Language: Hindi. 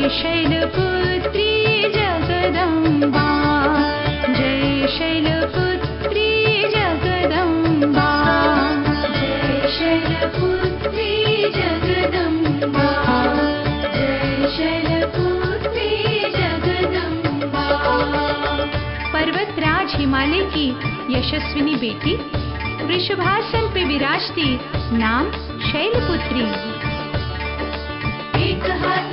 शैलपुत्री जगदम्बा, जय शैलपुत्री जगदम्बा, जय शैलपुत्री जगदम्बा, जय शैलपुत्री जगदम्बा। पर्वतराज हिमालय की यशस्विनी बेटी वृषभासन पे विराजती, नाम शैलपुत्री। एक हाथ